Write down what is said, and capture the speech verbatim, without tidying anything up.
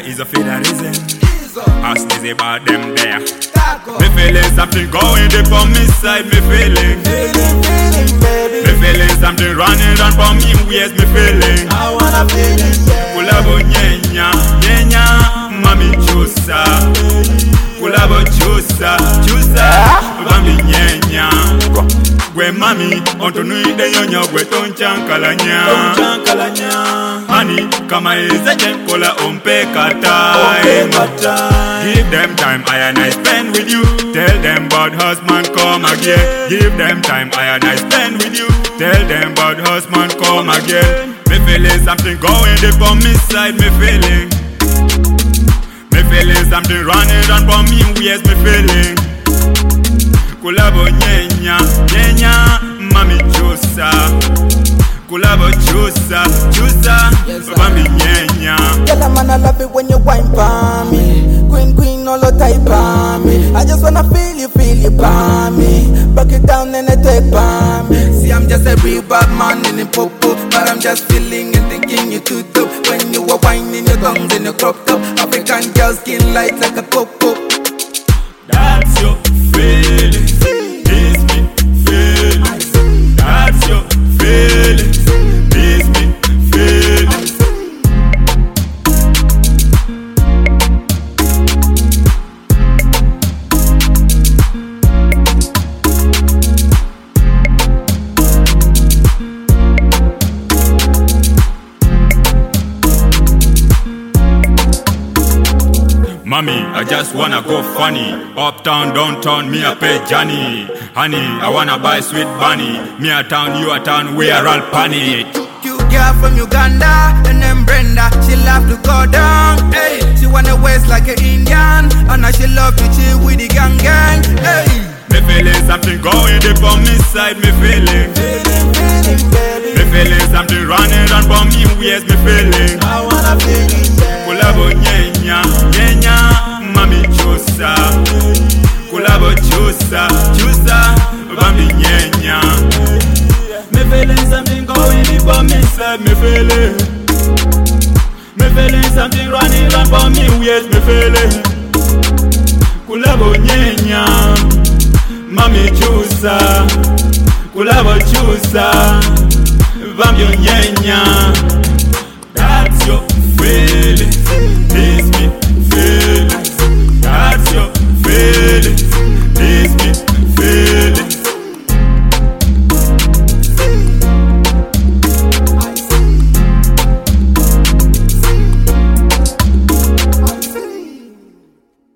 is a federalism. Ask me about them there. Me feeling something going deep on me side, me feeling. Me feeling something running round for me ways, me feeling. I wanna feel it. Kulabo nyenya, nyenya, mami chusa. Kulabo chusa, chusa, mami nyenya. Gwe mami, ontonui de yonya gwe tonchankalanya. Tonchankalanya. Honey, kama iza jenkola ompe kata. Give them time, I and I spend with you. Tell them about husband come again. Give them time, I and I spend with you. Tell them about husband come again. Me feeling something going deep on me side, me feeling. Me feeling something running round for me ways, me feeling. Kulabo nyenya, nyenya, mami chusa. Kulabo chusa, chusa, mami nyenya. Girl, man, I love it when you wine for me. Queen, queen, all the type of me. I just wanna feel you, feel you by me. Back it down and I take by me. See, I'm just a real bad man in the popo, but I'm just feeling and thinking you too dope. When you were whining your tongues in your crop top, African girl skin light like a cocoa. That's your feeling. This me feeling. That's your feeling. This me feeling. Mommy, I just wanna go funny. Uptown, downtown, me a pay Johnny. Honey, I wanna buy sweet bunny. Me a town, you a town, we are all panic. Cute girl from Uganda, and then Brenda, she love to go down. Hey, she wanna waist like an Indian, and now she love to chill with the gang gang. Hey, me feeling something going deep on me side, me feeling. feeling, feeling, baby. Me feeling something running round for me ways, me feeling. I wanna feel it. Kulabo nyenya, nyenya, mami chusa. Kulabo chusa, chusa, mami nyenya. Me feeling something going deep on me side, me feeling. Me feeling something running round for me ways, me feeling. Kulabo nyenya, mami chusa. Kulabo chusa, mami nyenya.